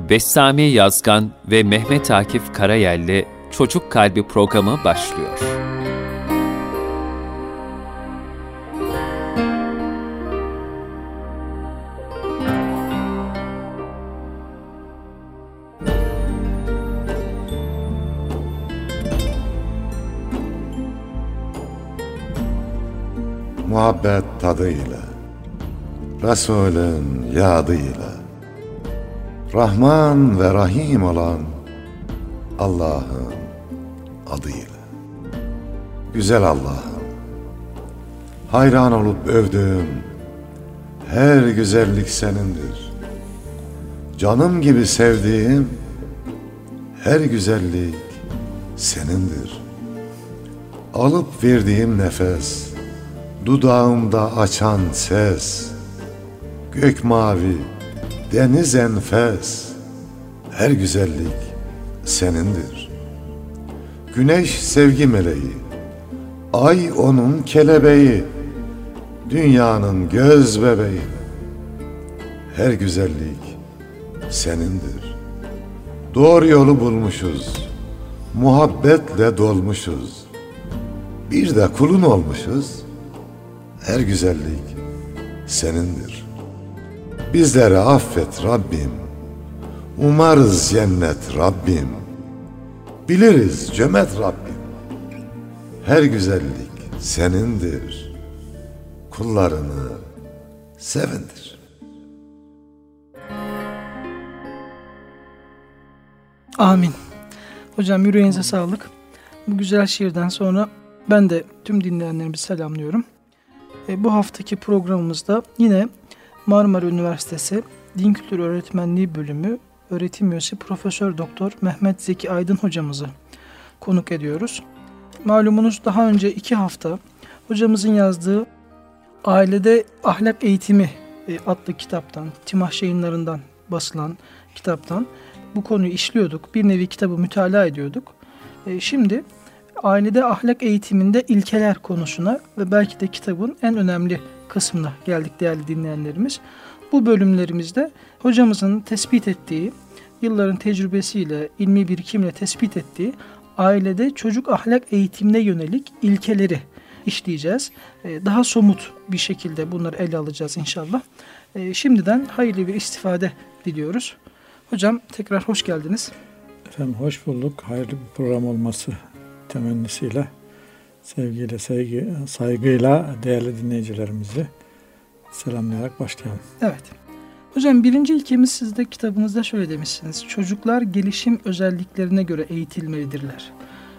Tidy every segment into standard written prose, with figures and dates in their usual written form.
Bessami Yazgan ve Mehmet Akif Karayel'le Çocuk Kalbi programı başlıyor. Muhabbet tadıyla, Resulün yadıyla, Rahman ve Rahim olan Allah'ın adıyla. Güzel Allah'ım, hayran olup övdüğüm her güzellik senindir. Canım gibi sevdiğim her güzellik senindir. Alıp verdiğim nefes, dudağımda açan ses, gök mavi, deniz enfes, her güzellik senindir. Güneş sevgi meleği, ay onun kelebeği, dünyanın göz bebeği, her güzellik senindir. Doğru yolu bulmuşuz, muhabbetle dolmuşuz, bir de kulun olmuşuz, her güzellik senindir. Bizleri affet Rabbim, umarız cennet Rabbim, biliriz cömert Rabbim, her güzellik senindir, kullarını sevindir. Amin. Hocam yüreğinize sağlık. Bu güzel şiirden sonra ben de tüm dinleyenlerimizi selamlıyorum. Bu haftaki programımızda yine Marmara Üniversitesi Din Kültürü Öğretmenliği Bölümü Öğretim Üyesi Profesör Doktor Mehmet Zeki Aydın hocamızı konuk ediyoruz. Malumunuz daha önce 2 hafta hocamızın yazdığı Ailede Ahlak Eğitimi adlı kitaptan, Timah Yayınlarından basılan kitaptan bu konuyu işliyorduk. Bir nevi kitabı mütalaa ediyorduk. Şimdi ailede ahlak eğitiminde ilkeler konusuna ve belki de kitabın en önemli kısmına geldik değerli dinleyenlerimiz. Bu bölümlerimizde hocamızın tespit ettiği, yılların tecrübesiyle, ilmi birikimle tespit ettiği ailede çocuk ahlak eğitimine yönelik ilkeleri işleyeceğiz. Daha somut bir şekilde bunları ele alacağız inşallah. Şimdiden hayırlı bir istifade diliyoruz. Hocam tekrar hoş geldiniz. Efendim hoş bulduk. Hayırlı bir program olması temennisiyle, sevgiyle, saygıyla değerli dinleyicilerimizi selamlayarak başlayalım. Evet. Hocam birinci ilkemiz siz de kitabınızda şöyle demişsiniz. Çocuklar gelişim özelliklerine göre eğitilmelidirler.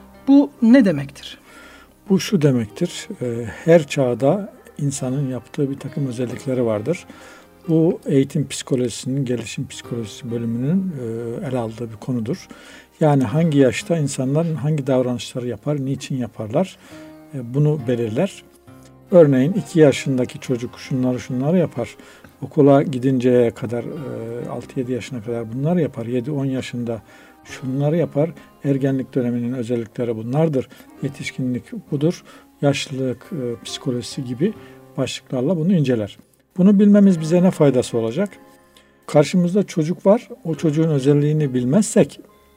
Bu ne demektir? Bu şu demektir. Her çağda insanın yaptığı bir takım özellikleri vardır. Bu eğitim psikolojisinin, gelişim psikolojisi bölümünün ele aldığı bir konudur. Yani hangi yaşta insanlar hangi davranışları yapar, niçin yaparlar bunu belirler. Örneğin 2 yaşındaki çocuk şunları yapar. Okula gidinceye kadar 6-7 yaşına kadar bunları yapar. 7-10 yaşında şunları yapar. Ergenlik döneminin özellikleri bunlardır. Yetişkinlik budur. Yaşlılık psikolojisi gibi başlıklarla bunu inceler. Bunu bilmemiz bize ne faydası olacak? Karşımızda çocuk var. O çocuğun özelliğini bilmezsek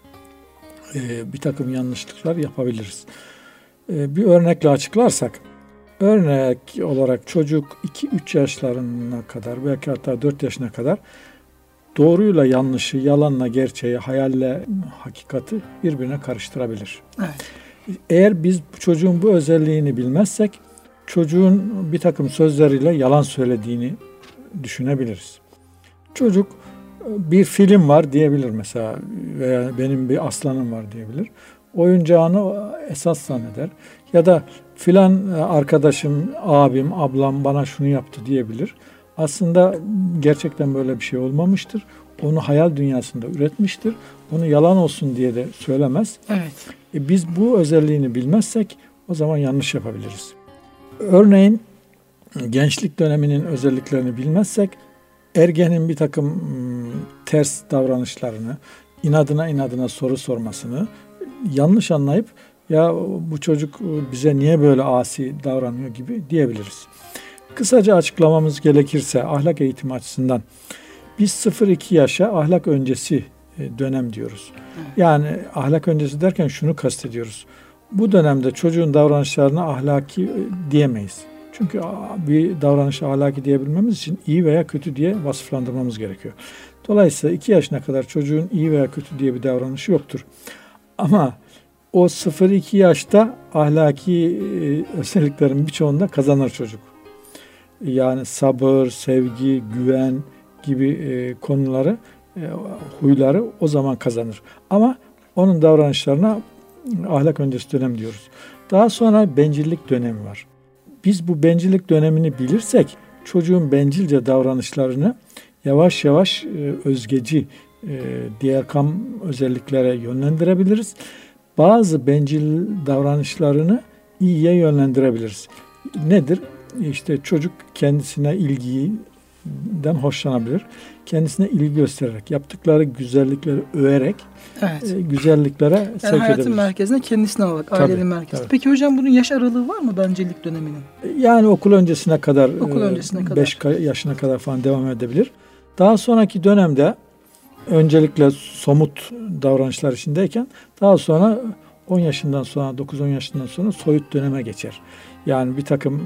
bir takım yanlışlıklar yapabiliriz. Bir örnekle açıklarsak, örnek olarak çocuk 2-3 yaşlarına kadar belki hatta 4 yaşına kadar doğruyla yanlışı, yalanla gerçeği, hayalle hakikati birbirine karıştırabilir. Evet. Eğer biz çocuğun bu özelliğini bilmezsek çocuğun bir takım sözleriyle yalan söylediğini düşünebiliriz. Çocuk bir film var diyebilir mesela veya benim bir aslanım var diyebilir. Oyuncağını esas zanneder ya da filan arkadaşım, abim, ablam bana şunu yaptı diyebilir. Aslında gerçekten böyle bir şey olmamıştır. Onu hayal dünyasında üretmiştir. Onu yalan olsun diye de söylemez. Evet. Biz bu özelliğini bilmezsek o zaman yanlış yapabiliriz. Örneğin gençlik döneminin özelliklerini bilmezsek ergenin bir takım ters davranışlarını, inadına soru sormasını yanlış anlayıp ya bu çocuk bize niye böyle asi davranıyor gibi diyebiliriz. Kısaca açıklamamız gerekirse ahlak eğitimi açısından biz 0-2 yaşa ahlak öncesi dönem diyoruz. Yani ahlak öncesi derken şunu kastediyoruz. Bu dönemde çocuğun davranışlarına ahlaki diyemeyiz. Çünkü bir davranışı ahlaki diyebilmemiz için iyi veya kötü diye vasıflandırmamız gerekiyor. Dolayısıyla 2 yaşına kadar çocuğun iyi veya kötü diye bir davranışı yoktur. Ama o 0-2 yaşta ahlaki özelliklerin birçoğunda kazanır çocuk. Yani sabır, sevgi, güven gibi konuları, huyları o zaman kazanır. Ama onun davranışlarına ahlak öncesi dönem diyoruz. Daha sonra bencillik dönemi var. Biz bu bencillik dönemini bilirsek çocuğun bencilce davranışlarını yavaş yavaş özgeci, diğer kam özelliklere yönlendirebiliriz. Bazı bencil davranışlarını iyiye yönlendirebiliriz. Nedir? İşte çocuk kendisine ilgiden hoşlanabilir. Kendisine ilgi göstererek, yaptıkları güzellikleri överek güzelliklere sevk edebilir. Hayatın merkezine kendisine alarak, ailenin merkezine. Tabii. Peki hocam bunun yaş aralığı var mı bencillik döneminin? Yani okul öncesine kadar, 5 yaşına kadar falan devam edebilir. Daha sonraki dönemde öncelikle somut davranışlar içindeyken daha sonra 10 yaşından sonra, 9-10 yaşından sonra soyut döneme geçer. Yani bir takım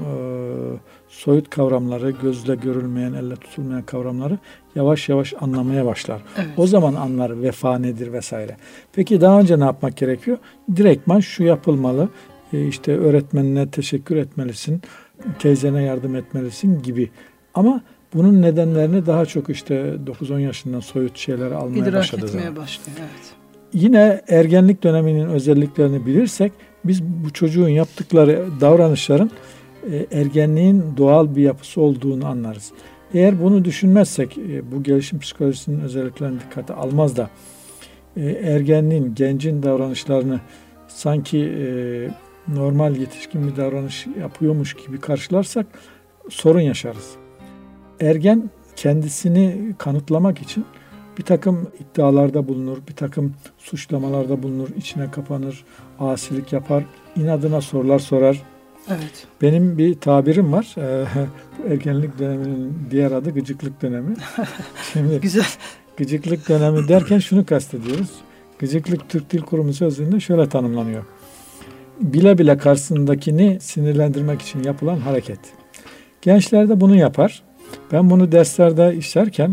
soyut kavramları, gözle görülmeyen, elle tutulmayan kavramları yavaş yavaş anlamaya başlar. Evet. O zaman anlar vefa nedir vesaire. Peki daha önce ne yapmak gerekiyor? Direktman şu yapılmalı, işte öğretmenine teşekkür etmelisin, teyzene yardım etmelisin gibi. Ama bunun nedenlerini daha çok işte 9-10 yaşından soyut şeyleri almaya başladığı zaman. İdrak etmeye başlıyor, evet. Yine ergenlik döneminin özelliklerini bilirsek biz bu çocuğun yaptıkları davranışların ergenliğin doğal bir yapısı olduğunu anlarız. Eğer bunu düşünmezsek bu gelişim psikolojisinin özelliklerini dikkate almaz da ergenliğin, gencin davranışlarını sanki normal yetişkin bir davranış yapıyormuş gibi karşılarsak sorun yaşarız. Ergen kendisini kanıtlamak için bir takım iddialarda bulunur, bir takım suçlamalarda bulunur, içine kapanır, asilik yapar, inadına sorular sorar. Evet. Benim bir tabirim var. Ergenlik döneminin diğer adı gıcıklık dönemi. Şimdi güzel. Gıcıklık dönemi derken şunu kastediyoruz. Gıcıklık Türk Dil Kurumu sözlüğünde şöyle tanımlanıyor. Bile bile karşısındakini sinirlendirmek için yapılan hareket. Gençler de bunu yapar. Ben bunu derslerde işlerken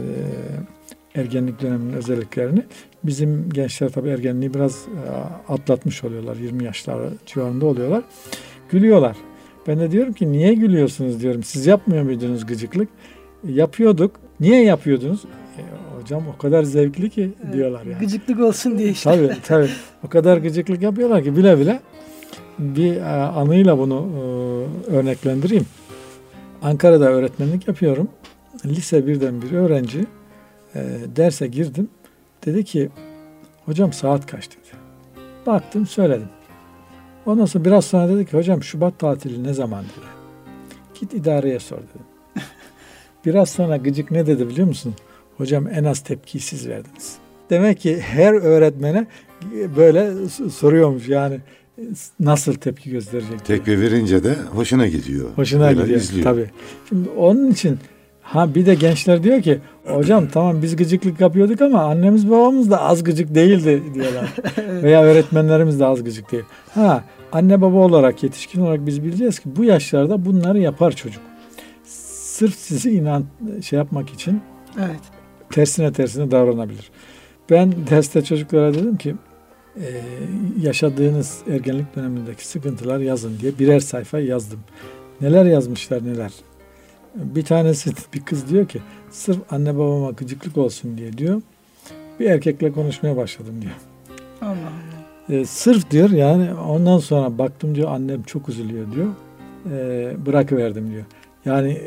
ergenlik döneminin özelliklerini, bizim gençler tabii ergenliği biraz atlatmış oluyorlar. 20 yaşlar civarında oluyorlar. Gülüyorlar. Ben de diyorum ki niye gülüyorsunuz diyorum. Siz yapmıyor muydunuz gıcıklık? Yapıyorduk. Niye yapıyordunuz? Hocam o kadar zevkli ki diyorlar yani. Gıcıklık olsun diye işte. Tabii. O kadar gıcıklık yapıyorlar ki bile bile. Bir anıyla bunu örneklendireyim. Ankara'da öğretmenlik yapıyorum. Lise 1'den bir öğrenci derse girdim. Dedi ki hocam saat kaç dedi. Baktım söyledim. Ondan sonra biraz sonra dedi ki hocam Şubat tatili ne zaman dedi. Git idareye sor dedim. Biraz sonra gıcık ne dedi biliyor musun? Hocam en az tepkiyi siz verdiniz. Demek ki her öğretmene böyle soruyormuş yani nasıl tepki gösterecek. Tepki verince de hoşuna gidiyor. Hoşuna gidiyor izliyor. Tabii. Şimdi onun için bir de gençler diyor ki hocam tamam biz gıcıklık yapıyorduk ama annemiz babamız da az gıcık değildi diyorlar. Veya öğretmenlerimiz de az gıcık değil. Anne baba olarak yetişkin olarak biz bileceğiz ki bu yaşlarda bunları yapar çocuk. Sırf sizi yapmak için tersine davranabilir. Ben derste çocuklara dedim ki yaşadığınız ergenlik dönemindeki sıkıntılar yazın diye birer sayfa yazdım. Neler yazmışlar neler. Bir tanesi bir kız diyor ki sırf anne babama gıcıklık olsun diye diyor. Bir erkekle konuşmaya başladım diyor. Allah Allah. Sırf diyor yani ondan sonra baktım diyor annem çok üzülüyor diyor. Bırakıverdim diyor. Yani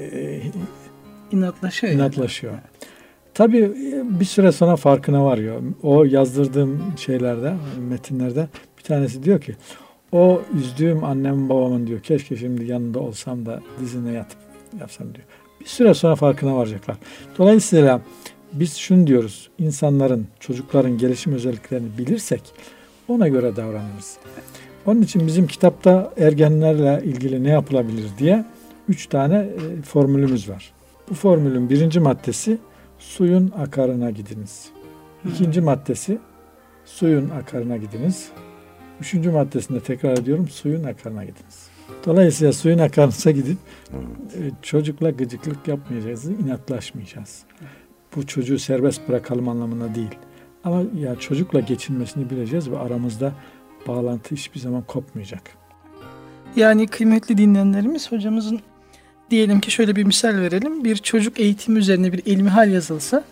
inatlaşıyor. Tabii bir süre sonra farkına varıyor. O yazdırdığım şeylerde, metinlerde bir tanesi diyor ki o üzdüğüm annemin babamın diyor keşke şimdi yanında olsam da dizine yatıp yapsam diyor. Bir süre sonra farkına varacaklar. Dolayısıyla biz şunu diyoruz. İnsanların, çocukların gelişim özelliklerini bilirsek ona göre davranırız. Onun için bizim kitapta ergenlerle ilgili ne yapılabilir diye 3 tane formülümüz var. Bu formülün 1. maddesi suyun akarına gidiniz. İkinci maddesi suyun akarına gidiniz. Üçüncü maddesinde tekrar ediyorum, suyun akarına gidiniz. Dolayısıyla suyun akarına gidip çocukla gıcıklık yapmayacağız, inatlaşmayacağız. Bu çocuğu serbest bırakalım anlamına değil. Ama ya çocukla geçinmesini bileceğiz ve aramızda bağlantı hiçbir zaman kopmayacak. Yani kıymetli dinleyenlerimiz, hocamızın diyelim ki şöyle bir misal verelim. Bir çocuk eğitimi üzerine bir ilmihal yazılsa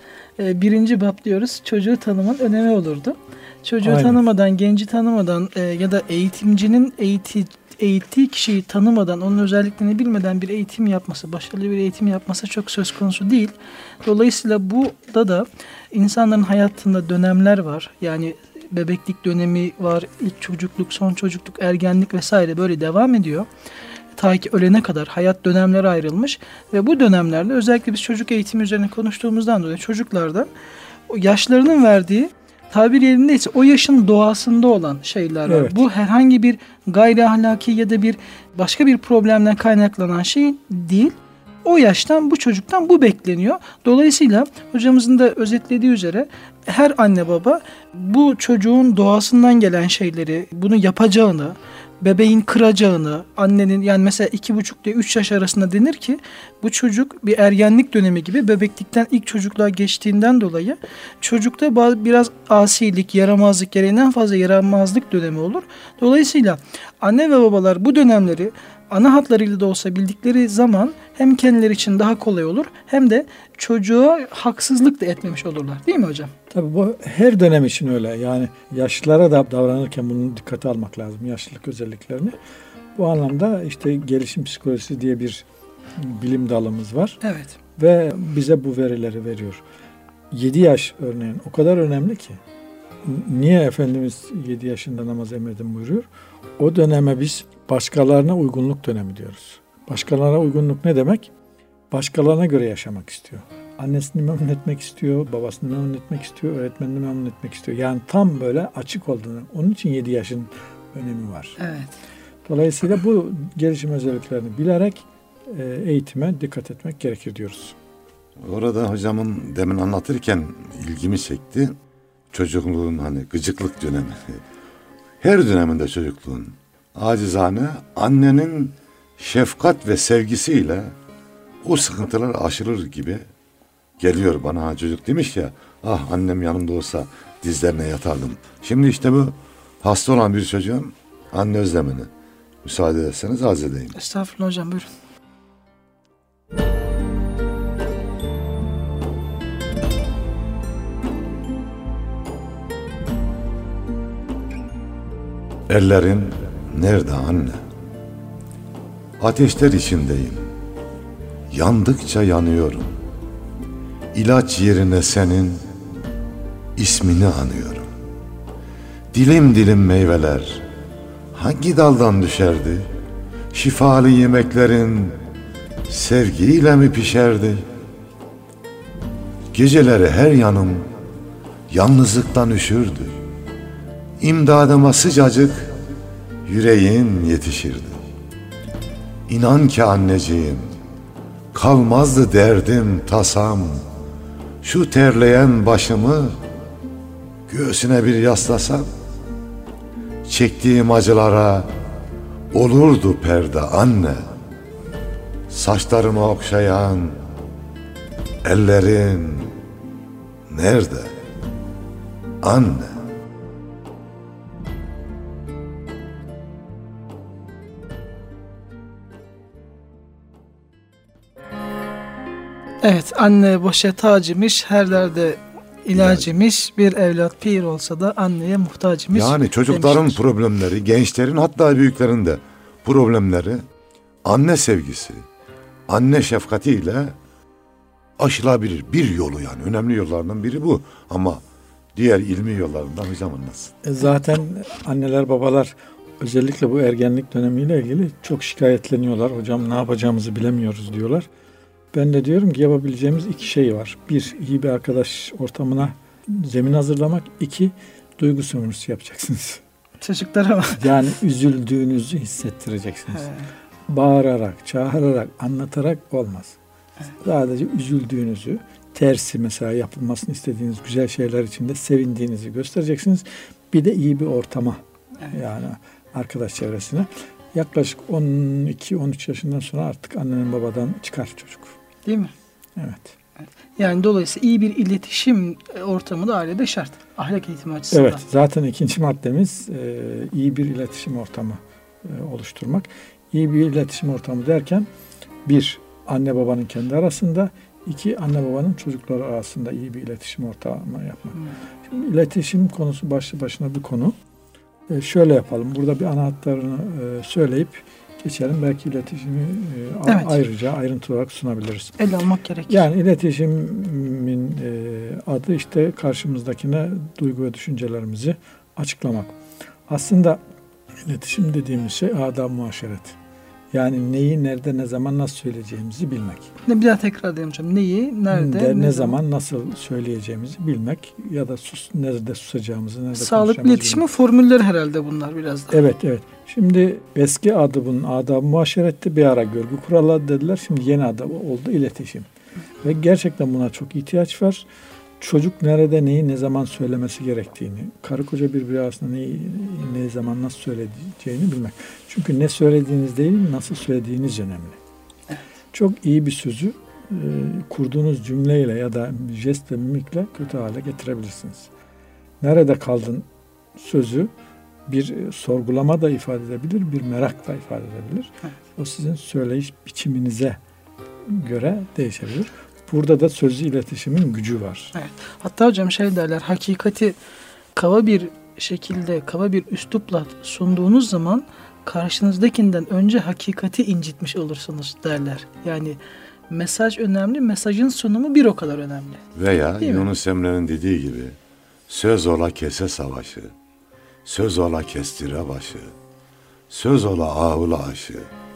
1. bab diyoruz, çocuğu tanımanın önemi olurdu. Çocuğu Aynen. tanımadan, genci tanımadan ya da eğitimcinin eğittiği kişiyi tanımadan, onun özelliklerini bilmeden bir eğitim yapması, başarılı bir eğitim yapması çok söz konusu değil. Dolayısıyla burada da insanların hayatında dönemler var. Yani bebeklik dönemi var, ilk çocukluk, son çocukluk, ergenlik vesaire böyle devam ediyor. Ta ki ölene kadar hayat dönemlere ayrılmış ve bu dönemlerde özellikle biz çocuk eğitimi üzerine konuştuğumuzdan dolayı çocuklarda o yaşlarının verdiği, tabir yerindeyse o yaşın doğasında olan şeyler var. Evet. Bu herhangi bir gayri ahlaki ya da bir başka bir problemden kaynaklanan şey değil. O yaştan, bu çocuktan bu bekleniyor. Dolayısıyla hocamızın da özetlediği üzere her anne baba bu çocuğun doğasından gelen şeyleri, bunu yapacağını, bebeğin kıracağını, annenin, yani mesela 2,5 ile 3 yaş arasında denir ki bu çocuk bir ergenlik dönemi gibi, bebeklikten ilk çocukluğa geçtiğinden dolayı çocukta biraz asilik, yaramazlık, gereğinden fazla yaramazlık dönemi olur. Dolayısıyla anne ve babalar bu dönemleri ana hatlarıyla da olsa bildikleri zaman hem kendileri için daha kolay olur hem de çocuğa haksızlık da etmemiş olurlar. Değil mi hocam? Tabii bu her dönem için öyle. Yani yaşlılara da davranırken bunu dikkate almak lazım. Yaşlılık özelliklerini. Bu anlamda işte gelişim psikolojisi diye bir bilim dalımız var. Evet. Ve bize bu verileri veriyor. 7 yaş örneğin o kadar önemli ki. Niye Efendimiz 7 yaşında namaz emredin buyuruyor? O döneme biz başkalarına uygunluk dönemi diyoruz. Başkalarına uygunluk ne demek? Başkalarına göre yaşamak istiyor. Annesini memnun etmek istiyor, babasını memnun etmek istiyor, öğretmenini memnun etmek istiyor. Yani tam böyle açık olduğunu. Onun için 7 yaşın önemi var. Evet. Dolayısıyla bu gelişim özelliklerini bilerek eğitime dikkat etmek gerekir diyoruz. Orada hocamın demin anlatırken ilgimi çekti. Çocukluğun hani gıcıklık dönemi. Her döneminde çocukluğun acizane annenin şefkat ve sevgisiyle o sıkıntılar aşılır gibi geliyor bana. Çocuk demiş ya, ah annem yanımda olsa dizlerine yatardım. Şimdi işte bu hasta olan bir çocuğun anne özlemini müsaade ederseniz arz edeyim. Estağfurullah hocam, buyurun. Ellerin nerede anne? Ateşler içindeyim. Yandıkça yanıyorum. İlaç yerine senin ismini anıyorum. Dilim dilim meyveler hangi daldan düşerdi? Şifalı yemeklerin sevgiyle mi pişerdi? Geceleri her yanım yalnızlıktan üşürdü. İmdadıma sıcacık yüreğin yetişirdi. İnan ki anneciğim, kalmazdı derdim tasam. Şu terleyen başımı göğsüne bir yaslasam, çektiğim acılara olurdu perde anne. Saçlarımı okşayan ellerin nerede anne? Evet, anne başa tac imiş, her derde ilaç imiş, bir evlat pir olsa da anneye muhtaç imiş. Yani çocukların demiştir. problemleri, gençlerin hatta büyüklerin de problemleri anne sevgisi, anne şefkatiyle aşılabilir bir yolu, yani önemli yollarından biri bu. Ama diğer ilmi yollarından hocam anlatsın. Zaten anneler babalar özellikle bu ergenlik dönemiyle ilgili çok şikayetleniyorlar. Hocam ne yapacağımızı bilemiyoruz diyorlar. Ben de diyorum ki yapabileceğimiz 2 şey var. 1, iyi bir arkadaş ortamına zemin hazırlamak. 2, duygu sömürüsü yapacaksınız. Çocuklara bak. Yani üzüldüğünüzü hissettireceksiniz. Bağırarak, çağırarak, anlatarak olmaz. Sadece üzüldüğünüzü, tersi mesela yapılmasını istediğiniz güzel şeyler için de sevindiğinizi göstereceksiniz. Bir de iyi bir ortama, yani arkadaş çevresine. Yaklaşık 12-13 yaşından sonra artık annenin babadan çıkar çocuk. Değil mi? Evet. Yani dolayısıyla iyi bir iletişim ortamı da ailede şart. Ahlak eğitimi açısından. Evet. Zaten ikinci maddemiz iyi bir iletişim ortamı oluşturmak. İyi bir iletişim ortamı derken 1. Anne babanın kendi arasında, 2. Anne babanın çocukları arasında iyi bir iletişim ortamı yapmak. Şimdi iletişim konusu başlı başına bir konu. Şöyle yapalım. Burada bir ana hatlarını söyleyip geçelim. Belki iletişimi ayrıca ayrıntı olarak sunabiliriz. Ele almak gerekir. Yani iletişimin adı işte karşımızdakine duygu ve düşüncelerimizi açıklamak. Aslında iletişim dediğimiz şey adab-ı muaşeret. Yani neyi, nerede, ne zaman, nasıl söyleyeceğimizi bilmek. Bir daha tekrar edeyim hocam. Neyi, nerede, ne zaman, nasıl söyleyeceğimizi bilmek ya da nerede susacağımızı, nerede sağlıklı iletişimin formülleri herhalde bunlar biraz da. Evet. Şimdi eski adı bunun adab-ı muaşerette bir ara görgü kuralları dediler. Şimdi yeni adı oldu iletişim. Ve gerçekten buna çok ihtiyaç var. Çocuk nerede, neyi, ne zaman söylemesi gerektiğini, karı koca birbiri arasında neyi, ne zaman, nasıl söyleyeceğini bilmek. Çünkü ne söylediğiniz değil, nasıl söylediğiniz önemli. Evet. Çok iyi bir sözü kurduğunuz cümleyle ya da jest ve mimikle kötü hale getirebilirsiniz. Nerede kaldın sözü bir sorgulama da ifade edebilir, bir merak da ifade edebilir. Evet. O sizin söyleyiş biçiminize göre değişebilir. Burada da sözlü iletişimin gücü var. Evet. Hatta hocam derler, hakikati kaba bir şekilde, kaba bir üslupla sunduğunuz zaman karşınızdakinden önce hakikati incitmiş olursunuz derler. Yani mesaj önemli, mesajın sunumu bir o kadar önemli. Veya değil Yunus Emre'nin dediği gibi söz ola kese savaşı, söz ola kestire başı, söz ola ağula aşı,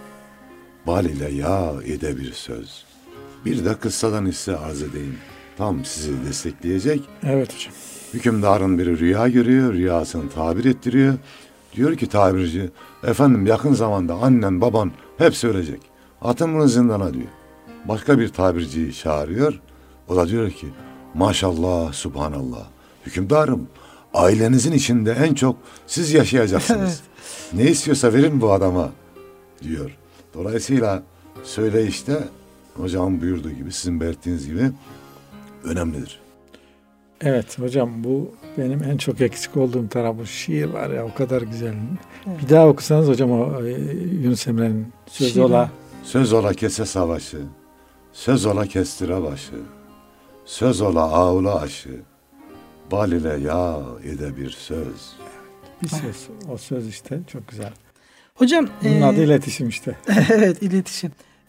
bal ile yağ ede bir söz. Bir de kıssadan hisse arz edeyim. Tam sizi destekleyecek. Evet hocam. Hükümdarın biri rüya görüyor, rüyasını tabir ettiriyor. Diyor ki tabirci, efendim yakın zamanda annen, baban hepsi ölecek. Atın bunu zindana diyor. Başka bir tabirciyi çağırıyor. O da diyor ki, maşallah, subhanallah. Hükümdarım, ailenizin içinde en çok siz yaşayacaksınız. Ne istiyorsa verin bu adama diyor. Dolayısıyla söyleyişte hocam buyurduğu gibi, sizin belirttiğiniz gibi önemlidir. Evet hocam, bu benim en çok eksik olduğum taraf. Bu şiir var ya, o kadar güzel. Evet. Bir daha okusanız hocam o Yunus Emre'nin sözü şiir ola. Söz ola kese savaşı, söz ola kestire başı, söz ola ağula aşı, bal ile yağ ede bir söz. Bir söz, o söz işte çok güzel. Hocam bunun adı iletişim işte. Evet, iletişim.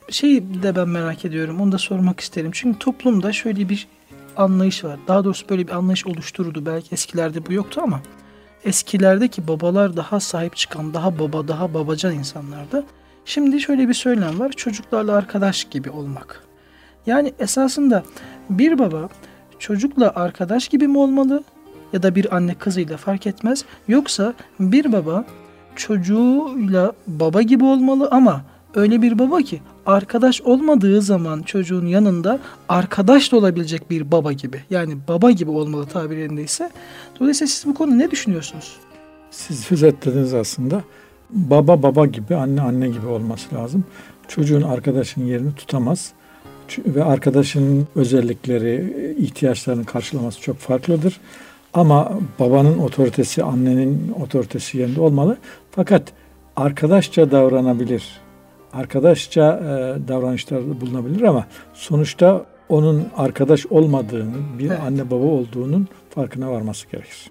De ben merak ediyorum, onu da sormak isterim. Çünkü toplumda şöyle bir anlayış var. Daha doğrusu böyle bir anlayış oluşturuldu. Belki eskilerde bu yoktu ama eskilerdeki babalar daha sahip çıkan, daha baba, daha babacan insanlardı. Şimdi şöyle bir söylem var. Çocuklarla arkadaş gibi olmak. Yani esasında bir baba çocukla arkadaş gibi mi olmalı? Ya da bir anne kızıyla, fark etmez. Yoksa bir baba çocuğuyla baba gibi olmalı ama öyle bir baba ki arkadaş olmadığı zaman çocuğun yanında arkadaş da olabilecek bir baba gibi. Yani baba gibi olmalı tabirindeyse. Dolayısıyla siz bu konuda ne düşünüyorsunuz? Siz özetlediniz aslında. Baba baba gibi, anne anne gibi olması lazım. Çocuğun arkadaşının yerini tutamaz. Ve arkadaşının özellikleri, ihtiyaçlarını karşılaması çok farklıdır. Ama babanın otoritesi, annenin otoritesi yerinde olmalı. Fakat arkadaşça davranabilir. Arkadaşça davranışlarda bulunabilir ama sonuçta onun arkadaş olmadığını, bir anne baba olduğunun farkına varması gerekir.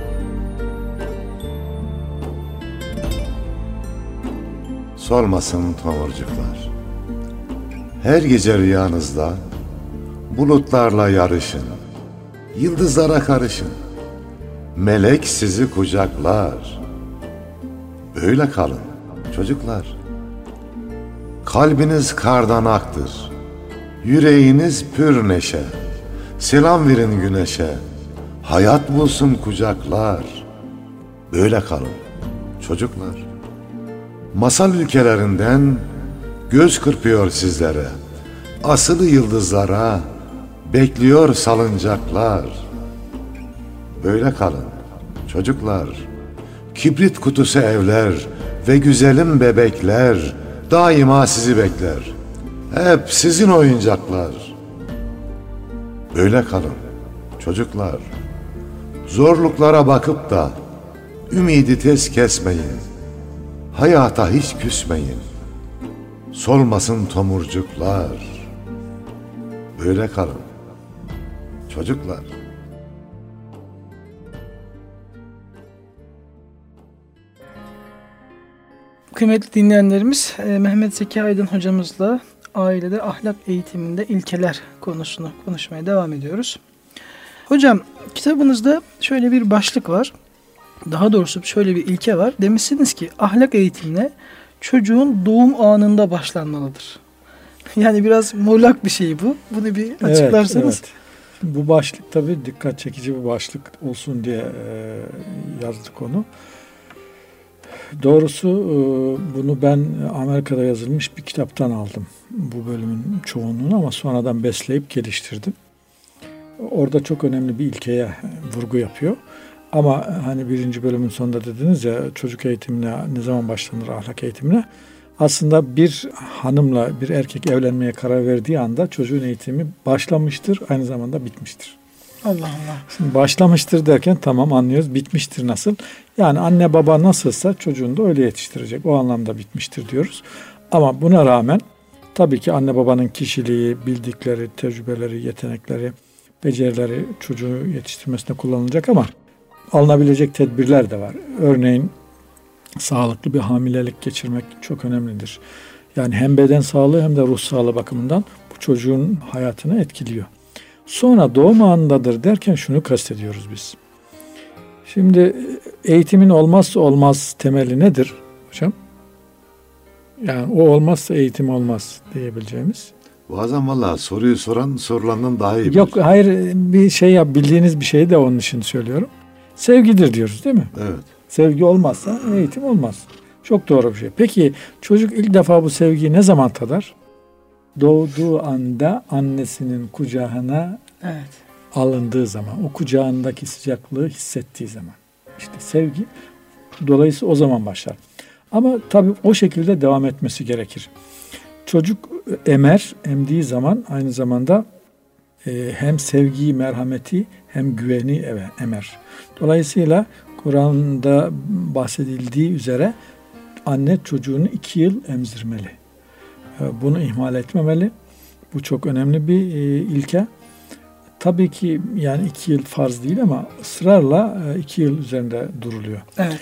Solmasın tomurcuklar. Her gece rüyanızda bulutlarla yarışın. Yıldızlara karışın. Melek sizi kucaklar. Böyle kalın çocuklar. Kalbiniz kardan aktır. Yüreğiniz pür neşe. Selam verin güneşe. Hayat bulsun kucaklar. Böyle kalın çocuklar. Masal ülkelerinden göz kırpıyor sizlere. asılı yıldızlara bekliyor salıncaklar. Böyle kalın çocuklar, kibrit kutusu evler ve güzelim bebekler daima sizi bekler. Hep sizin oyuncaklar. Böyle kalın çocuklar, zorluklara bakıp da ümidi tez kesmeyin. Hayata hiç küsmeyin. Solmasın tomurcuklar. Böyle kalın çocuklar. Kıymetli dinleyenlerimiz, Mehmet Zeki Aydın hocamızla ailede ahlak eğitiminde ilkeler konusunu konuşmaya devam ediyoruz. Hocam, kitabınızda şöyle bir başlık var. Daha doğrusu şöyle bir ilke var. Demişsiniz ki ahlak eğitimine çocuğun doğum anında başlanmalıdır. Yani biraz muğlak bir şey bu. Bunu bir açıklarsanız. Evet. Bu başlık tabii dikkat çekici bir başlık olsun diye yazdık onu. Doğrusu bunu ben Amerika'da yazılmış bir kitaptan aldım. Bu bölümün çoğunluğunu ama sonradan besleyip geliştirdim. Orada çok önemli bir ilkeye vurgu yapıyor. Ama hani 1. bölümün sonunda dediniz ya, çocuk eğitimine ne zaman başlanır, ahlak eğitimine? Aslında bir hanımla bir erkek evlenmeye karar verdiği anda çocuğun eğitimi başlamıştır, aynı zamanda bitmiştir. Allah Allah. Şimdi başlamıştır derken tamam anlıyoruz, bitmiştir nasıl? Yani anne baba nasılsa çocuğunu da öyle yetiştirecek. O anlamda bitmiştir diyoruz. Ama buna rağmen tabii ki anne babanın kişiliği, bildikleri, tecrübeleri, yetenekleri, becerileri çocuğu yetiştirmesine kullanılacak ama alınabilecek tedbirler de var. Örneğin sağlıklı bir hamilelik geçirmek çok önemlidir. Yani hem beden sağlığı hem de ruh sağlığı bakımından bu çocuğun hayatını etkiliyor. Sonra doğum anındadır derken şunu kastediyoruz biz. Şimdi eğitimin olmazsa olmaz temeli nedir hocam? Yani o olmazsa eğitim olmaz diyebileceğimiz. Bazen vallahi soruyu soran sorulandan daha iyi bilir. Yok hayır, bir şey yap, bildiğiniz bir şeyi de onun için söylüyorum. Sevgidir diyoruz değil mi? Evet. Sevgi olmazsa eğitim olmaz. Çok doğru bir şey. Peki çocuk ilk defa bu sevgiyi ne zaman tadar? Doğduğu anda annesinin kucağına alındığı zaman, o kucağındaki sıcaklığı hissettiği zaman. İşte sevgi dolayısıyla o zaman başlar. Ama tabii o şekilde devam etmesi gerekir. Çocuk emdiği zaman aynı zamanda hem sevgiyi, merhameti hem güveni emer. Dolayısıyla Kur'an'da bahsedildiği üzere anne çocuğunu 2 yıl emzirmeli. Bunu ihmal etmemeli. Bu çok önemli bir ilke. Tabii ki yani 2 yıl farz değil ama ısrarla 2 yıl üzerinde duruluyor. Evet.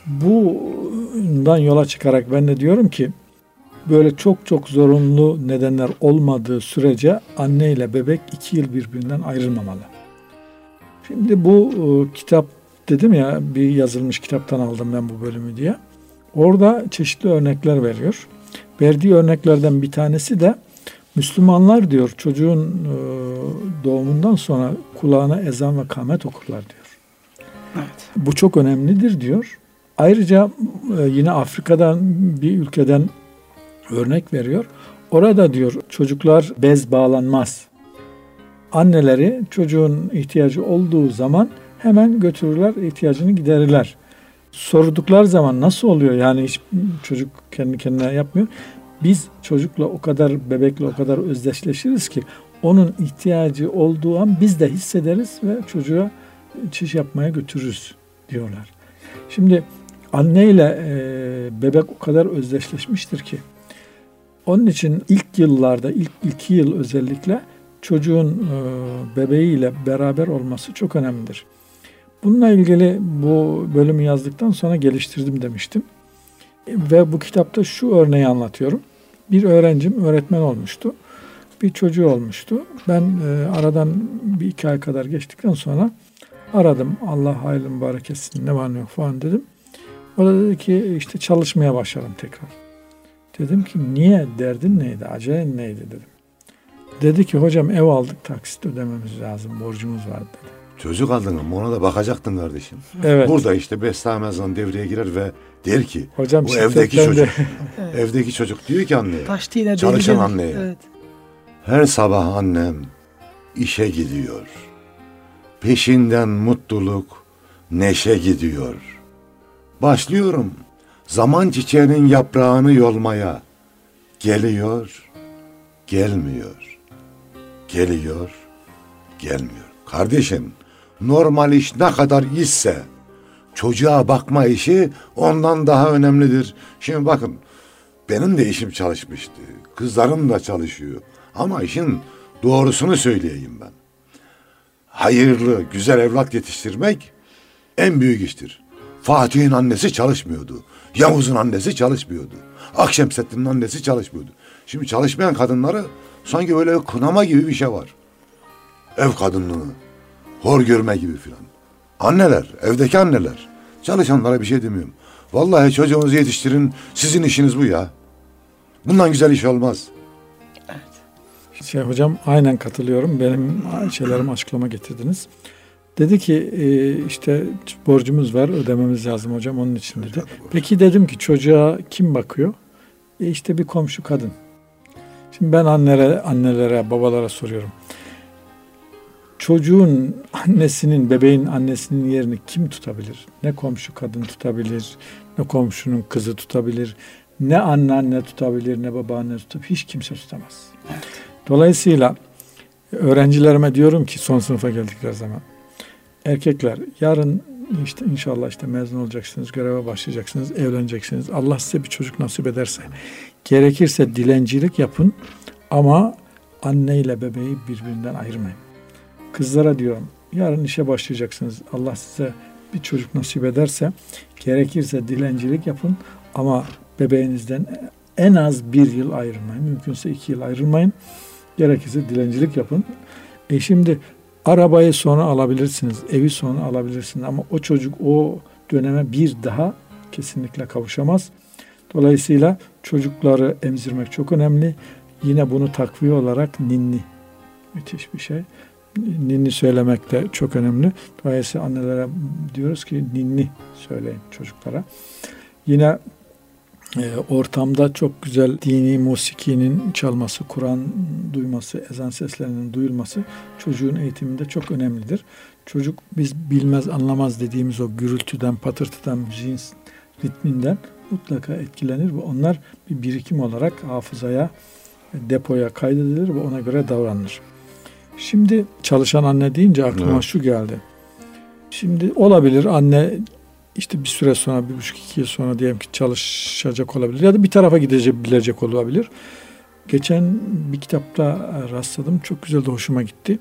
Bundan yola çıkarak ben de diyorum ki böyle çok çok zorunlu nedenler olmadığı sürece anne ile bebek 2 yıl birbirinden ayrılmamalı. Şimdi bu kitap dedim ya, bir yazılmış kitaptan aldım ben bu bölümü diye. Orada çeşitli örnekler veriyor. Verdiği örneklerden bir tanesi de Müslümanlar diyor çocuğun doğumundan sonra kulağına ezan ve kâmet okurlar diyor. Evet. Bu çok önemlidir diyor. Ayrıca yine Afrika'dan bir ülkeden örnek veriyor. Orada diyor çocuklar bez bağlanmaz. Anneleri çocuğun ihtiyacı olduğu zaman hemen götürürler, ihtiyacını giderirler. Sordukları zaman nasıl oluyor? Yani hiç çocuk kendi kendine yapmıyor. Biz çocukla o kadar, bebekle o kadar özdeşleşiriz ki onun ihtiyacı olduğu an biz de hissederiz ve çocuğa çiş yapmaya götürürüz diyorlar. Şimdi anneyle bebek o kadar özdeşleşmiştir ki onun için ilk yıllarda, ilk 2 yıl özellikle çocuğun bebeğiyle beraber olması çok önemlidir. Bununla ilgili bu bölümü yazdıktan sonra geliştirdim demiştim. Ve bu kitapta şu örneği anlatıyorum. Bir öğrencim öğretmen olmuştu. Bir çocuğu olmuştu. Ben aradan 1-2 ay kadar geçtikten sonra aradım. Allah hayırlı mübarek etsin, ne var ne yok falan dedim. O da dedi ki işte çalışmaya başladım tekrar. Dedim ki niye, derdin neydi, acelen neydi dedim. Dedi ki hocam ev aldık, taksit ödememiz lazım, borcumuz var dedi. Çocuk aldın ama ona da bakacaktın kardeşim. Evet. Burada işte beslenmezden devreye girer ve der ki hocam, bu evdeki çocuk. Evet. Evdeki çocuk diyor ki anneye. Taş yine Çalışan deli anneye. Evet. Her sabah annem işe gidiyor. Peşinden mutluluk, neşe gidiyor. Başlıyorum zaman çiçeğinin yaprağını yolmaya. Geliyor, gelmiyor. Geliyor, gelmiyor. Kardeşim, normal iş ne kadar işse çocuğa bakma işi ondan daha önemlidir. Şimdi bakın, benim de işim çalışmıştı. Kızlarım da çalışıyor. Ama işin doğrusunu söyleyeyim ben. Hayırlı, güzel evlat yetiştirmek en büyük iştir. Fatih'in annesi çalışmıyordu. Yavuz'un annesi çalışmıyordu. Akşemseddin'in annesi çalışmıyordu. Şimdi çalışmayan kadınları sanki böyle kınama gibi bir şey var. Ev kadınlığını hor görme gibi filan. Anneler, evdeki anneler. Çalışanlara bir şey demiyorum. Vallahi çocuğunuzu yetiştirin, sizin işiniz bu ya. Bundan güzel iş olmaz. Hocam aynen katılıyorum. Benim şeylerimi açıklama getirdiniz. Dedi ki işte borcumuz var, ödememiz lazım hocam, onun için dedi. Peki dedim ki çocuğa kim bakıyor? İşte bir komşu kadın. Şimdi ben annelere, babalara soruyorum. Çocuğun annesinin, bebeğin annesinin yerini kim tutabilir? Ne komşu kadın tutabilir, ne komşunun kızı tutabilir, ne anneanne tutabilir, ne babaanne tutabilir. Hiç kimse tutamaz. Evet. Dolayısıyla öğrencilerime diyorum ki son sınıfa geldikleri zaman, erkekler yarın işte inşallah işte mezun olacaksınız, göreve başlayacaksınız, evleneceksiniz. Allah size bir çocuk nasip ederse, gerekirse dilencilik yapın ama anne ile bebeği birbirinden ayırmayın. Kızlara diyorum, yarın işe başlayacaksınız. Allah size bir çocuk nasip ederse, gerekirse dilencilik yapın ama bebeğinizden en az 1 yıl ayrılmayın. Mümkünse 2 yıl ayrılmayın. Gerekirse dilencilik yapın. Şimdi arabayı sonra alabilirsiniz, evi sonra alabilirsiniz ama o çocuk o döneme bir daha kesinlikle kavuşamaz. Dolayısıyla çocukları emzirmek çok önemli. Yine bunu takviye olarak ninni. Müthiş bir şey. Ninni söylemek de çok önemli. Dolayısıyla annelere diyoruz ki ninni söyleyin çocuklara. Yine ortamda çok güzel dini musikinin çalması, Kur'an duyması, ezan seslerinin duyulması çocuğun eğitiminde çok önemlidir. Çocuk biz bilmez anlamaz dediğimiz o gürültüden, patırtıdan, müziğin ritminden mutlaka etkilenir ve onlar bir birikim olarak hafızaya, depoya kaydedilir ve ona göre davranılır. Şimdi çalışan anne deyince aklıma şu geldi. Şimdi olabilir anne işte bir süre sonra, 1,5-2 yıl sonra diyelim ki çalışacak olabilir ya da bir tarafa gidebilecek olabilir. Geçen bir kitapta rastladım. Çok güzel de hoşuma gitti.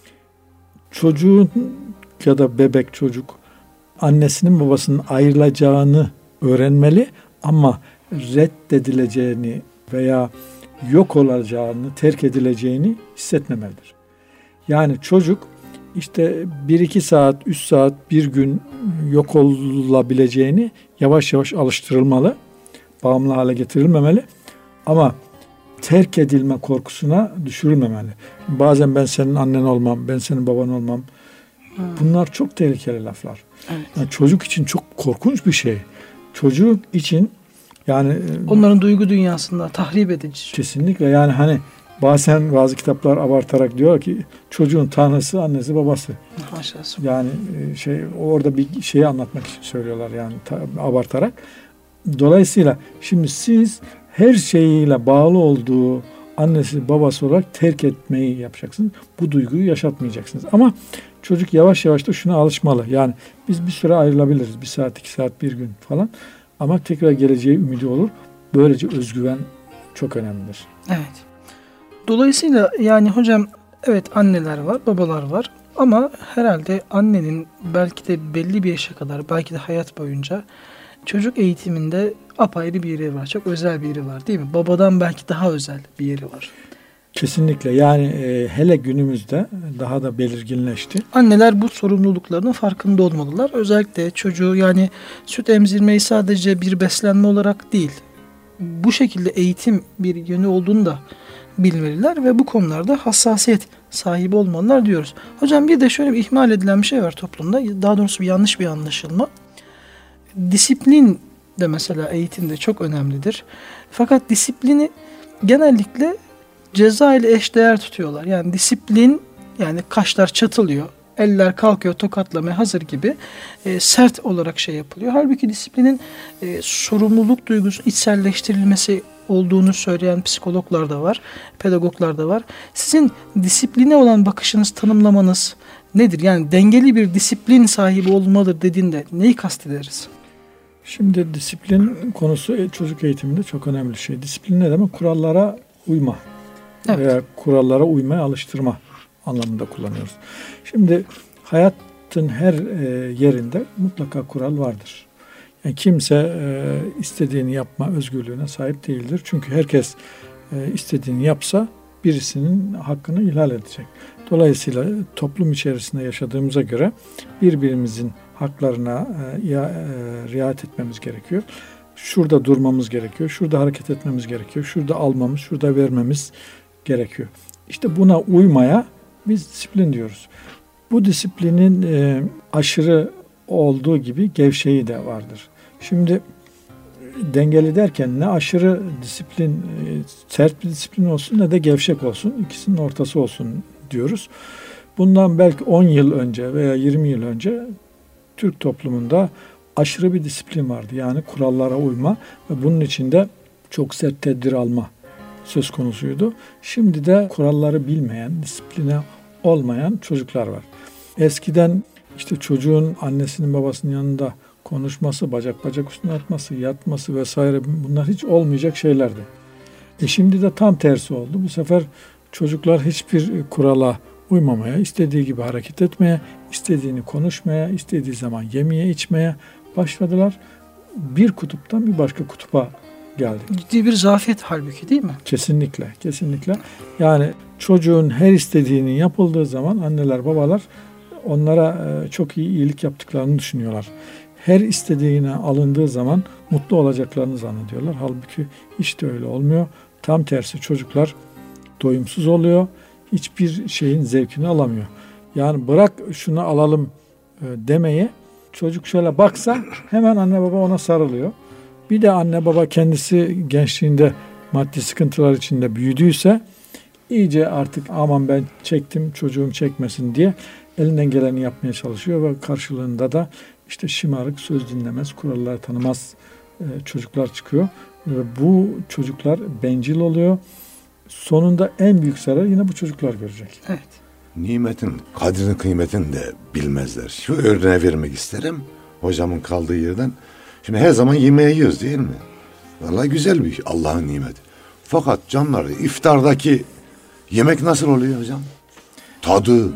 Çocuğun ya da bebek çocuk annesinin babasının ayrılacağını öğrenmeli ama reddedileceğini veya yok olacağını, terk edileceğini hissetmemelidir. Yani çocuk işte 1-2 saat, 3 saat, bir gün yok olabileceğini yavaş yavaş alıştırılmalı. Bağımlı hale getirilmemeli. Ama terk edilme korkusuna düşürülmemeli. Bazen ben senin annen olmam, ben senin baban olmam. Bunlar çok tehlikeli laflar. Evet. Yani çocuk için çok korkunç bir şey. Çocuk için yani onların duygu dünyasında tahrip edici. Kesinlikle yani hani bazen bazı kitaplar abartarak diyor ki çocuğun tanrısı annesi babası. Maşallah. Yani orada bir şeyi anlatmak için söylüyorlar yani abartarak. Dolayısıyla şimdi siz her şeyiyle bağlı olduğu annesi babası olarak terk etmeyi yapacaksınız. Bu duyguyu yaşatmayacaksınız. Ama çocuk yavaş yavaş da şuna alışmalı. Yani biz bir süre ayrılabiliriz. 1 saat, 2 saat, 1 gün falan. Ama tekrar geleceği ümidi olur. Böylece özgüven çok önemlidir. Evet. Dolayısıyla yani hocam evet anneler var, babalar var. Ama herhalde annenin belki de belli bir yaşa kadar, belki de hayat boyunca çocuk eğitiminde apayrı bir yeri var. Çok özel bir yeri var değil mi? Babadan belki daha özel bir yeri var. Kesinlikle. Yani hele günümüzde daha da belirginleşti. Anneler bu sorumluluklarının farkında olmalılar. Özellikle çocuğu yani süt emzirmeyi sadece bir beslenme olarak değil, bu şekilde eğitim bir yönü olduğunu da bilmeliler ve bu konularda hassasiyet sahibi olmalılar diyoruz. Hocam bir de şöyle bir ihmal edilen bir şey var toplumda. Daha doğrusu yanlış bir anlaşılma. Disiplin de mesela eğitimde çok önemlidir. Fakat disiplini genellikle ceza ile eşdeğer tutuyorlar. Yani disiplin, yani kaşlar çatılıyor, eller kalkıyor tokatlamaya hazır gibi sert olarak şey yapılıyor. Halbuki disiplinin sorumluluk duygusu içselleştirilmesi olduğunu söyleyen psikologlar da var, pedagoglar da var. Sizin disipline olan bakışınız, tanımlamanız nedir? Yani dengeli bir disiplin sahibi olmalıdır dediğinde neyi kastederiz? Şimdi disiplin konusu çocuk eğitiminde çok önemli bir şey. Disiplin ne demek? Kurallara uyma. Evet. Veya kurallara uymaya alıştırma anlamında kullanıyoruz. Şimdi hayatın her yerinde mutlaka kural vardır. Yani kimse istediğini yapma özgürlüğüne sahip değildir. Çünkü herkes istediğini yapsa birisinin hakkını ihlal edecek. Dolayısıyla toplum içerisinde yaşadığımıza göre birbirimizin haklarına riayet etmemiz gerekiyor. Şurada durmamız gerekiyor. Şurada hareket etmemiz gerekiyor. Şurada almamız, şurada vermemiz gerekiyor. İşte buna uymaya biz disiplin diyoruz. Bu disiplinin aşırı olduğu gibi gevşeği de vardır. Şimdi dengeli derken ne aşırı disiplin, sert bir disiplin olsun ne de gevşek olsun. İkisinin ortası olsun diyoruz. Bundan belki 10 yıl önce veya 20 yıl önce Türk toplumunda aşırı bir disiplin vardı. Yani kurallara uyma ve bunun içinde çok sert tedbir alma söz konusuydu. Şimdi de kuralları bilmeyen, disipline olmayan çocuklar var. Eskiden işte çocuğun annesinin babasının yanında konuşması, bacak üstüne atması, yatması vesaire bunlar hiç olmayacak şeylerdi. Şimdi de tam tersi oldu. Bu sefer çocuklar hiçbir kurala uymamaya, istediği gibi hareket etmeye, istediğini konuşmaya, istediği zaman yemeye, içmeye başladılar. Bir kutuptan bir başka kutupa geldik. Ciddi bir zafiyet halbuki değil mi? Kesinlikle, kesinlikle. Yani çocuğun her istediğinin yapıldığı zaman anneler, babalar onlara çok iyi iyilik yaptıklarını düşünüyorlar. Her istediğine alındığı zaman mutlu olacaklarını zannediyorlar. Halbuki hiç de öyle olmuyor. Tam tersi çocuklar doyumsuz oluyor. Hiçbir şeyin zevkini alamıyor. Yani bırak şunu alalım demeyi, çocuk şöyle baksa hemen anne baba ona sarılıyor. Bir de anne baba kendisi gençliğinde maddi sıkıntılar içinde büyüdüyse iyice artık aman ben çektim çocuğum çekmesin diye elinden geleni yapmaya çalışıyor ve karşılığında da işte şımarık, söz dinlemez, kuralları tanımaz çocuklar çıkıyor. Ve bu çocuklar bencil oluyor. Sonunda en büyük zarar yine bu çocuklar görecek. Evet. Nimetin kadrini kıymetini de bilmezler. Şu örneği vermek isterim hocamın kaldığı yerden. Şimdi her zaman yemeği yiyoruz değil mi? Vallahi güzel bir Allah'ın nimeti. Fakat canları iftardaki yemek nasıl oluyor hocam? Tadı,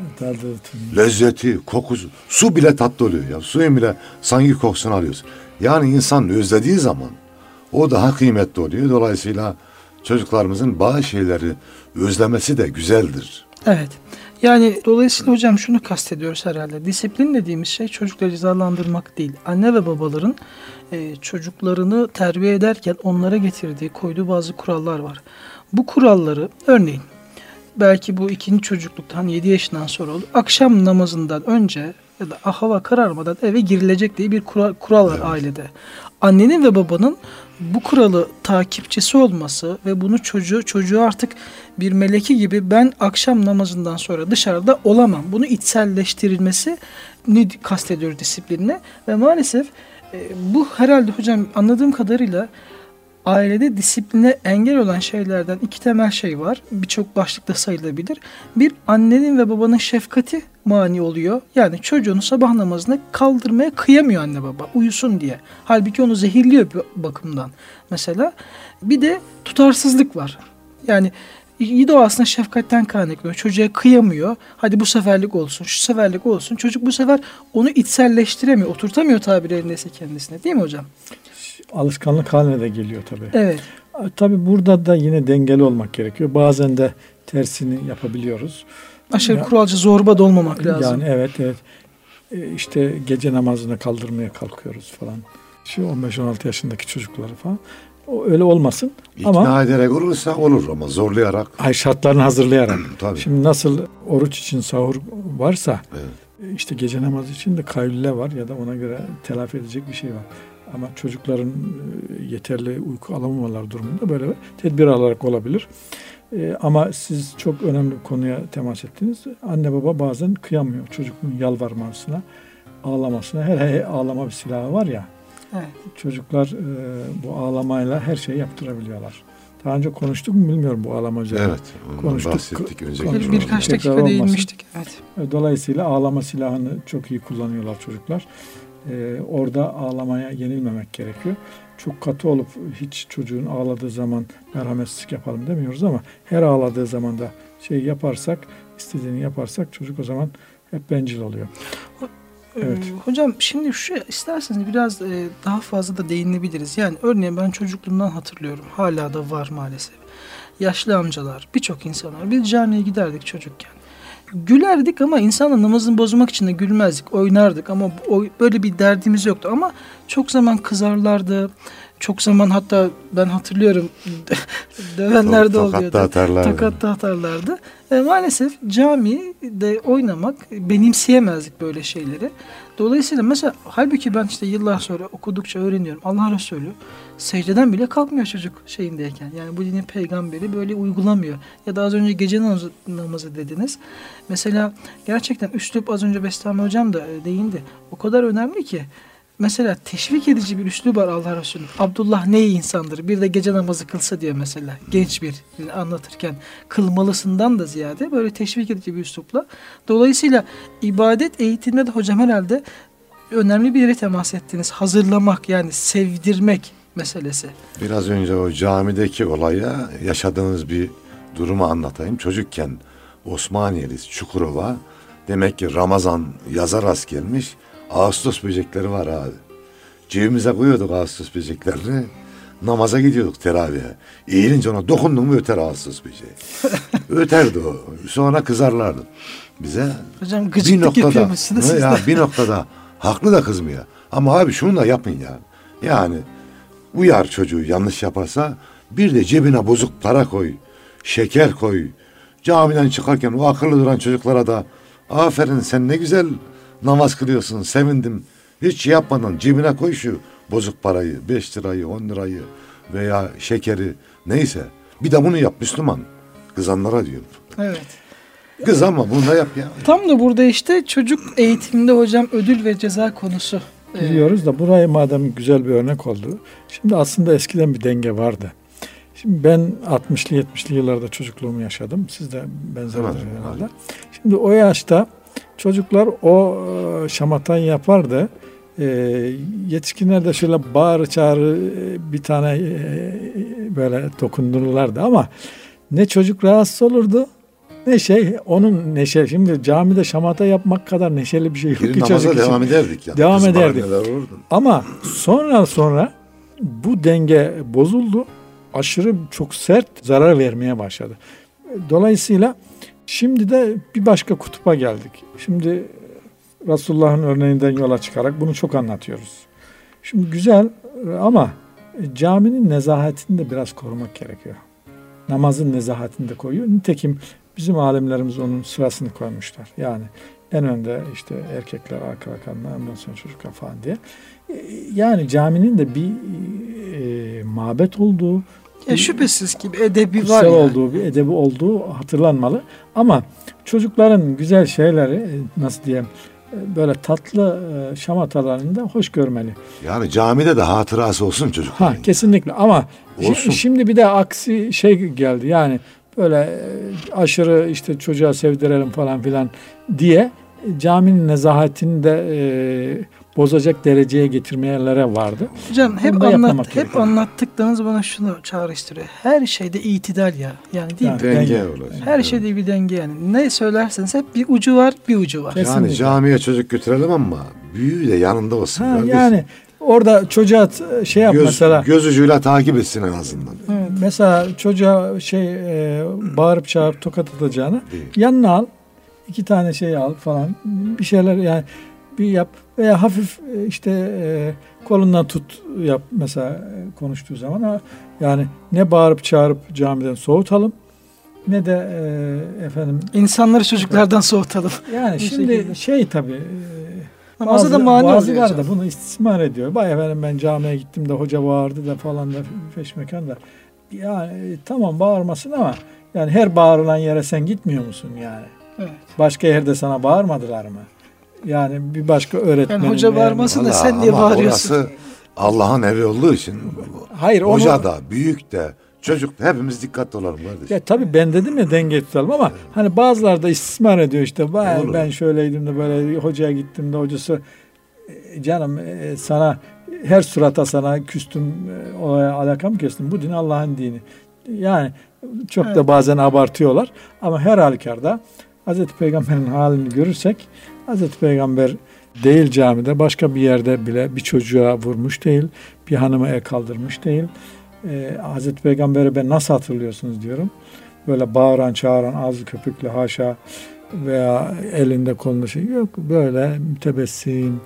lezzeti, kokusu. Su bile tatlı oluyor ya. Suyun bile sanki kokusunu alıyorsun. Yani insan özlediği zaman o daha kıymetli oluyor. Dolayısıyla çocuklarımızın bazı şeyleri özlemesi de güzeldir. Evet. Yani dolayısıyla hocam şunu kastediyoruz herhalde. Disiplin dediğimiz şey çocukları cezalandırmak değil. Anne ve babaların çocuklarını terbiye ederken onlara getirdiği, koyduğu bazı kurallar var. Bu kuralları örneğin belki bu ikinci çocukluktan 7 yaşından sonra olur. Akşam namazından önce ya da hava kararmadan eve girilecek diye bir kural var ailede. Annenin ve babanın bu kuralı takipçisi olması ve bunu çocuğu artık bir meleki gibi ben akşam namazından sonra dışarıda olamam. Bunu içselleştirilmesi kastediyor disiplinle ve maalesef bu herhalde hocam anladığım kadarıyla ailede disipline engel olan şeylerden 2 temel şey var. Birçok başlıkta sayılabilir. Bir, annenin ve babanın şefkati mani oluyor. Yani çocuğunu sabah namazına kaldırmaya kıyamıyor anne baba uyusun diye. Halbuki onu zehirliyor bir bakımdan. Mesela bir de tutarsızlık var. Yani doğasına şefkatten kaynaklanıyor. Çocuğa kıyamıyor. Hadi bu seferlik olsun, şu seferlik olsun. Çocuk bu sefer onu içselleştiremiyor, oturtamıyor tabiri elindeyse kendisine. Değil mi hocam? Alışkanlık haline de geliyor tabii. Evet. Tabii burada da yine dengeli olmak gerekiyor. Bazen de tersini yapabiliyoruz. Aşırı kuralcı, zorba da olmamak lazım. Yani evet. İşte gece namazına kaldırmaya kalkıyoruz falan. Şu 15-16 yaşındaki çocukları falan. O öyle olmasın. İkna ederek olursa olur ama zorlayarak. Şartlarını hazırlayarak. Tabii. Şimdi nasıl oruç için sahur varsa evet. işte gece namazı için de kavle var ya da ona göre telafi edecek bir şey var. Ama çocukların yeterli uyku alamamalar durumunda böyle tedbir alarak olabilir. Ama siz çok önemli bir konuya temas ettiniz. Anne baba bazen kıyamıyor çocuğun yalvarmasına, ağlamasına. Her ağlama bir silahı var ya. Evet. Çocuklar bu ağlamayla her şeyi yaptırabiliyorlar. Daha önce konuştuk mu bilmiyorum bu ağlama üzerine. Evet. Konuştuk. Bahsettik önceki birkaç dakika değinmiştik. Evet. Dolayısıyla ağlama silahını çok iyi kullanıyorlar çocuklar. Orada ağlamaya yenilmemek gerekiyor. Çok katı olup hiç çocuğun ağladığı zaman merhametsizlik yapalım demiyoruz ama her ağladığı zaman da şey yaparsak, istediğini yaparsak çocuk o zaman hep bencil oluyor. Evet. Hocam şimdi şu isterseniz biraz daha fazla da değinebiliriz. Yani örneğin ben çocukluğumdan hatırlıyorum. Hala da var maalesef. Yaşlı amcalar, birçok insanlar. Biz camiye giderdik çocukken. Gülerdik ama insanla namazını bozmak için de gülmezdik. Oynardık ama böyle bir derdimiz yoktu. Ama çok zaman kızarlardı. Çok zaman hatta ben hatırlıyorum dövenler de oluyordu. Tokatta atarlardı. Maalesef camide oynamak benimseyemezdik böyle şeyleri. Dolayısıyla mesela halbuki ben işte yıllar sonra okudukça öğreniyorum. Allah Resulü secdeden bile kalkmıyor çocuk şeyindeyken. Yani bu dinin peygamberi böyle uygulamıyor. Ya da az önce gece namazı dediniz. Mesela gerçekten üslup az önce Bestami Hocam da değindi. O kadar önemli ki. Mesela teşvik edici bir üslup var Allah Resulü. Abdullah ne iyi insandır. Bir de gece namazı kılsa diyor mesela. Genç bir anlatırken kılmalısından da ziyade böyle teşvik edici bir üslupla. Dolayısıyla ibadet eğitiminde de hocam herhalde önemli bir yere temas ettiniz. Hazırlamak yani sevdirmek meselesi. Biraz önce o camideki olaya yaşadığınız bir durumu anlatayım. Çocukken Osmaniyeli Çukurova demek ki Ramazan yaza rast gelmiş. Ağustos böcekleri var abi. Cebimize koyuyorduk Ağustos böceklerini. Namaza gidiyorduk teravihe. Eğilince ona dokundun mu öter Ağustos böceği. Öterdi o. Sonra kızarlardı bize. Hocam gıcıklık yapıyormuşsunuz siz de. Bir noktada haklı da kızmıyor. Ama abi şunu da yapın ya. Yani uyar çocuğu yanlış yaparsa bir de cebine bozuk para koy. Şeker koy. Camiden çıkarken o akıllı duran çocuklara da aferin sen ne güzel namaz kılıyorsun, sevindim. Hiç yapmadan cebine koy şu bozuk parayı, 5 lirayı, 10 lirayı veya şekeri neyse. Bir de bunu yap Müslüman. Kızanlara diyor. Evet. Kız ama bunu da yap ya. Tam da burada işte çocuk eğitiminde hocam ödül ve ceza konusu. Biliyoruz da burayı madem güzel bir örnek oldu. Şimdi aslında eskiden bir denge vardı. Şimdi ben 60'lı 70'li yıllarda çocukluğumu yaşadım. Siz de benzer herhalde. Şimdi o yaşta çocuklar o şamatayı yapardı. Yetişkinler de şöyle bağır çağrı bir tane böyle dokundururlardı ama ne çocuk rahatsız olurdu ne şey onun neşe. Şimdi camide şamata yapmak kadar neşeli bir şey yok ki çocuk için. Devam ederdik yani. Devam ederdik. Ama sonra bu denge bozuldu. Aşırı çok sert zarar vermeye başladı. Dolayısıyla şimdi de bir başka kutupa geldik. Şimdi Resulullah'ın örneğinden yola çıkarak bunu çok anlatıyoruz. Şimdi güzel ama caminin nezahetini de biraz korumak gerekiyor. Namazın nezahetini de koyuyor. Nitekim bizim alimlerimiz onun sırasını koymuşlar. Yani en önde işte erkekler, arka rakanlar, ondan sonra çocuklar falan diye. Yani caminin de bir mabet olduğu, şüphesiz ki bir edebi var olduğu, bir edebi olduğu hatırlanmalı. Ama çocukların güzel şeyleri nasıl diyeyim böyle tatlı şamatalarını da hoş görmeli. Yani camide de hatırası olsun çocuk. Kesinlikle ama şimdi bir de aksi şey geldi. Yani böyle aşırı işte çocuğa sevdirelim falan filan diye caminin nezahatini de bozacak dereceye getirmeyenlere vardı. Hocam hep anlattıklarınız bana şunu çağrıştırıyor. Her şeyde itidal ya. Yani değil mi? Denge olacak. Her şeyde bir denge yani. Ne söylerseniz hep bir ucu var, bir ucu var. Kesinlikle. Yani camiye çocuk götürelim ama büyüğü de yanında olsun. Yani orada çocuğa şey yap mesela. Göz ucuyla takip etsin en azından. Evet, mesela çocuğa bağırıp çağırıp tokat atacağını yanına al. 2 tane şey al falan. Bir şeyler yani bir yap veya hafif işte kolundan tut yap mesela konuştuğu zaman yani ne bağırıp çağırıp camiden soğutalım ne de insanları çocuklardan soğutalım. Yani şimdi tabii bazıları da bunu istismar ediyor. Vay efendim ben camiye gittim de hoca bağırdı da falan da feşmekan da yani tamam bağırmasın ama Yani her bağırılan yere sen gitmiyor musun yani? Evet. Başka yerde sana bağırmadılar mı? Yani bir başka öğretmenin... Yani hoca bağırmasın da sen niye bağırıyorsun? Orası Allah'ın evi olduğu için. Hayır, hoca da, büyük de, çocuk da hepimiz dikkatli olalım kardeşim. Ya tabii ben dedim ya, denge tutalım ama hani bazıları da istismar ediyor işte. Ben şöyleydim de böyle, hocaya gittim de hocası canım sana her surata sana küstüm, olaya alakam kestim. Bu din Allah'ın dini. Yani çok da bazen abartıyorlar ama her halükarda Hazreti Peygamber'in halini görürsek, Hazreti Peygamber değil camide, başka bir yerde bile bir çocuğa vurmuş değil, bir hanıma el kaldırmış değil. Hazreti Peygamber'i ben nasıl hatırlıyorsunuz diyorum. Böyle bağıran, çağıran, ağzı köpüklü, haşa, veya elinde kolunda şey yok. Böyle mütebessim,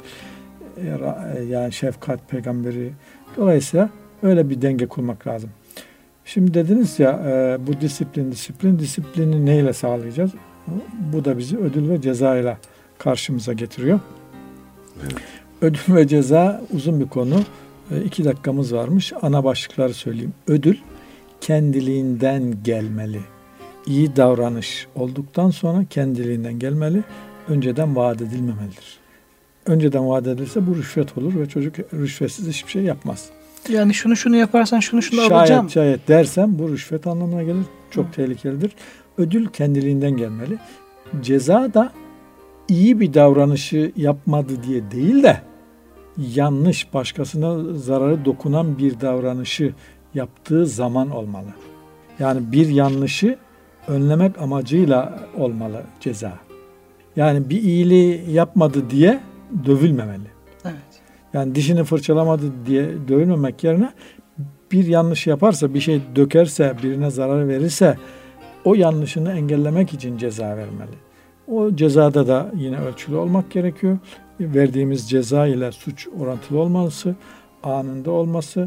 yani şefkat peygamberi. Dolayısıyla öyle bir denge kurmak lazım. Şimdi dediniz ya bu disiplini neyle sağlayacağız? Bu da bizi ödül ve ceza ile karşımıza getiriyor. Evet. Ödül ve ceza uzun bir konu. 2 dakikamız varmış. Ana başlıkları söyleyeyim. Ödül kendiliğinden gelmeli. İyi davranış olduktan sonra kendiliğinden gelmeli. Önceden vaat edilmemelidir. Önceden vaat edilirse bu rüşvet olur ve çocuk rüşvetsiz hiçbir şey yapmaz. Yani şunu yaparsan şunu alacağım. Şayet dersem bu rüşvet anlamına gelir. Çok tehlikelidir. Ödül kendiliğinden gelmeli. Ceza da iyi bir davranışı yapmadı diye değil de yanlış, başkasına zararı dokunan bir davranışı yaptığı zaman olmalı. Yani bir yanlışı önlemek amacıyla olmalı ceza. Yani bir iyiliği yapmadı diye dövülmemeli. Evet. Yani dişini fırçalamadı diye dövülmemek yerine bir yanlış yaparsa, bir şey dökerse, birine zarar verirse o yanlışını engellemek için ceza vermeli. O cezada da yine ölçülü olmak gerekiyor. Verdiğimiz ceza ile suç orantılı olması, anında olması,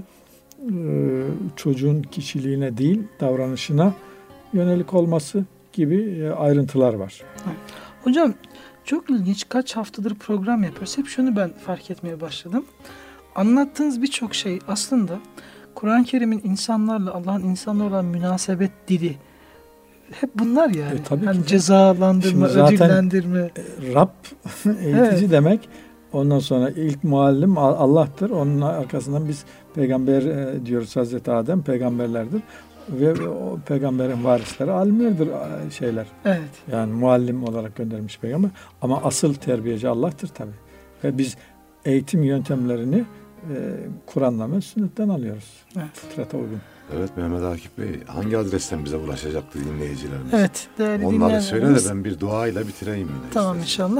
çocuğun kişiliğine değil davranışına yönelik olması gibi ayrıntılar var. Evet. Hocam çok ilginç, kaç haftadır program yapıyoruz. Hep şunu ben fark etmeye başladım. Anlattığınız birçok şey aslında Kur'an-ı Kerim'in insanlarla, Allah'ın insanlarla olan münasebet dili. Hep bunlar yani. Tabii cezalandırma, ödüllendirme. Rab eğitici demek. Ondan sonra ilk muallim Allah'tır. Onun arkasından biz peygamber diyoruz. Hazreti Adem peygamberlerdir. Ve o peygamberin varisleri alimlerdir şeyler. Evet. Yani muallim olarak göndermiş peygamber. Ama asıl terbiyeci Allah'tır tabii. Ve biz eğitim yöntemlerini Kur'an'la ve sünnetten alıyoruz. Evet. Fıtrata uygun. Evet Mehmet Akif Bey, hangi adresten bize ulaşacaktı dinleyicilerimiz? Evet, değerli onları söyle de ben bir duayla bitireyim yine. Tamam inşallah.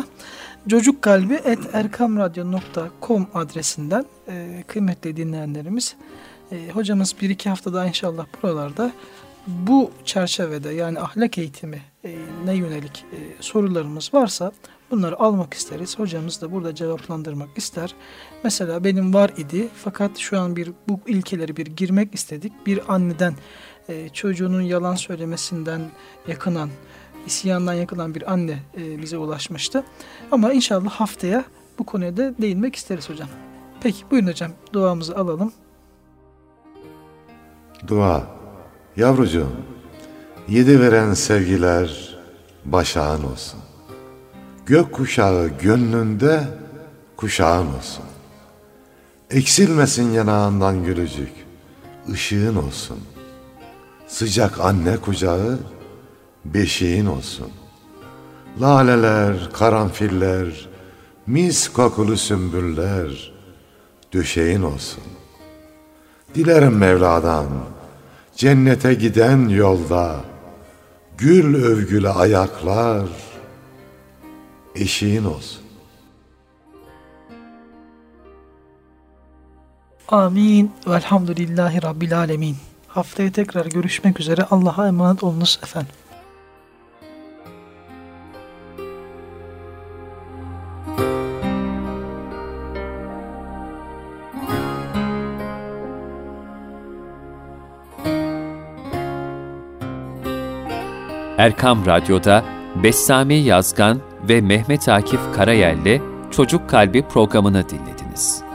Cocukkalbi@erkamradyo.com adresinden kıymetli dinleyenlerimiz, hocamız 1-2 haftada inşallah buralarda bu çerçevede, yani ahlak eğitimi ne yönelik sorularımız varsa bunları almak isteriz. Hocamız da burada cevaplandırmak ister. Mesela benim var idi fakat şu an bu ilkeleri girmek istedik. Bir anneden çocuğunun yalan söylemesinden yakınan, isyandan yakılan bir anne bize ulaşmıştı. Ama inşallah haftaya bu konuya da değinmek isteriz hocam. Peki buyurun hocam, duamızı alalım. Dua. Yavrucuğum, 7 veren sevgiler başağın olsun. Gök kuşağı gönlünde kuşağın olsun. Eksilmesin yanağından gülücük, ışığın olsun. Sıcak anne kucağı beşiğin olsun. Laleler, karanfiller, mis kokulu sümbüller döşeğin olsun. Dilerim Mevla'dan cennete giden yolda gül övgülü ayaklar eşiğin olsun. Amin. Velhamdülillahi Rabbil alemin. Haftaya tekrar görüşmek üzere. Allah'a emanet olunuz efendim. Erkam Radyo'da Bessami Yazgan ve Mehmet Akif Karayel'le Çocuk Kalbi programını dinlediniz.